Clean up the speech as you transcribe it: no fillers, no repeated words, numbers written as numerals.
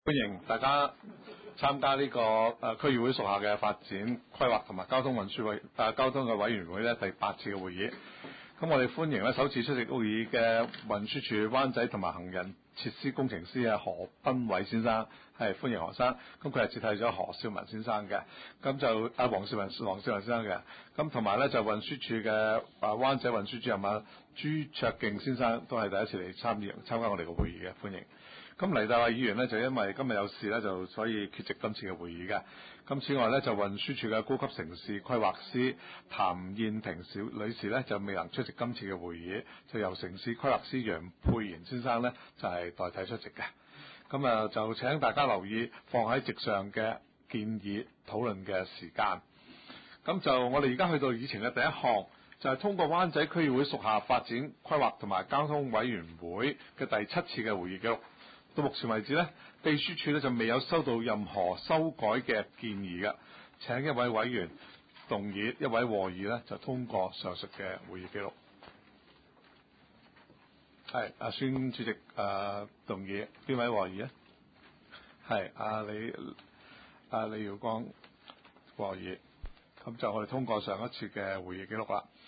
歡迎大家參加呢個區議會屬下嘅發展規劃同埋交通嘅委員會咧第8次嘅會議。咁我哋歡迎咧首次出席會議嘅運輸署灣仔同埋行人設施工程師何斌偉先生，係歡迎何生。咁佢係接替咗何少文先生嘅，咁就黃少文先生嘅。咁同埋咧就運輸署嘅灣仔運輸主任朱卓敬先生都係第一次嚟參加我哋嘅會議嘅，歡迎。咁黎大偉議員呢，就因為今日有事呢，就所以缺席今次嘅會議嘅。咁此外呢，就運輸署嘅高級城市規劃師譚燕婷女士呢，就未能出席今次嘅會議，就由城市規劃師楊沛然先生呢，就係代替出席嘅。咁就請大家留意放喺席上嘅建議討論嘅時間。咁就我哋而家去到議程嘅第一項，就係通過灣仔區議會屬下發展規劃同埋交通委員會嘅第7次嘅會議記錄。到目前為止呢，秘書處呢就未有收到任何修改嘅建議嘅。請一位委員動議，一位和議呢就通過上述嘅會議記錄。係孫主席動議，邊位和議啊？係李耀光和議。咁就我哋通過上一次嘅會議記錄啦。